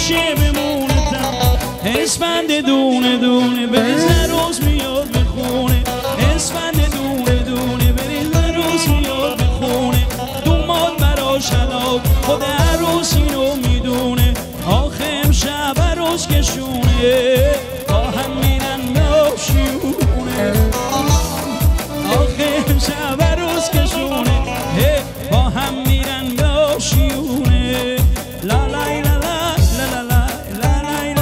همیشه بمونه اسفند دونه دونه بریزه روز میاد به خونه اسفند دونه دونه بریزه روز میاد به خونه دوماد براش حلاک خود عروس اینو میدونه آخه امشب عروس کشونه با هم میرن ناشیونه آخه امشب عروس کشونه با هم میرن ناشیونه لا لای لا لا لا لا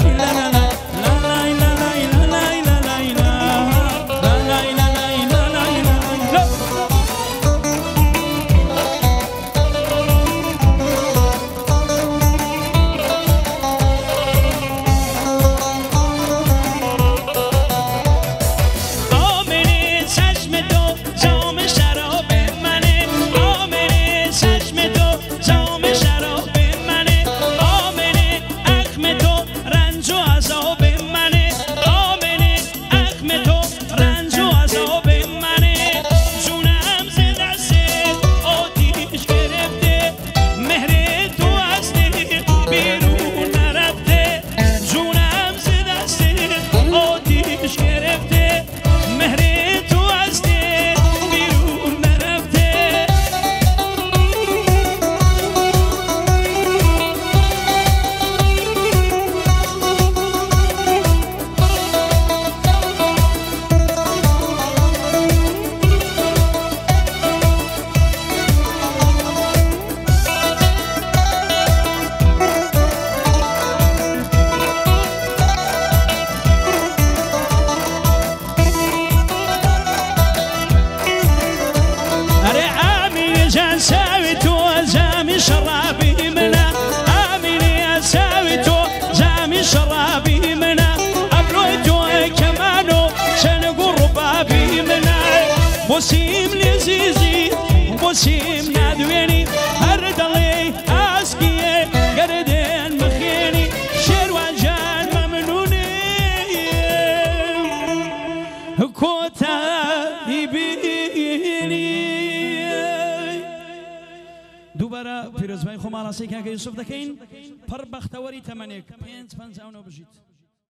بوسیم لزیزی بوسیم ندوینی هر دلی اسکیه گردن مخینی شروان جان ممنونی کوتا بینی دوباره پیروزبای خو مالاسیک که یوسف دکین پر بختوری تمنیک 5 بجید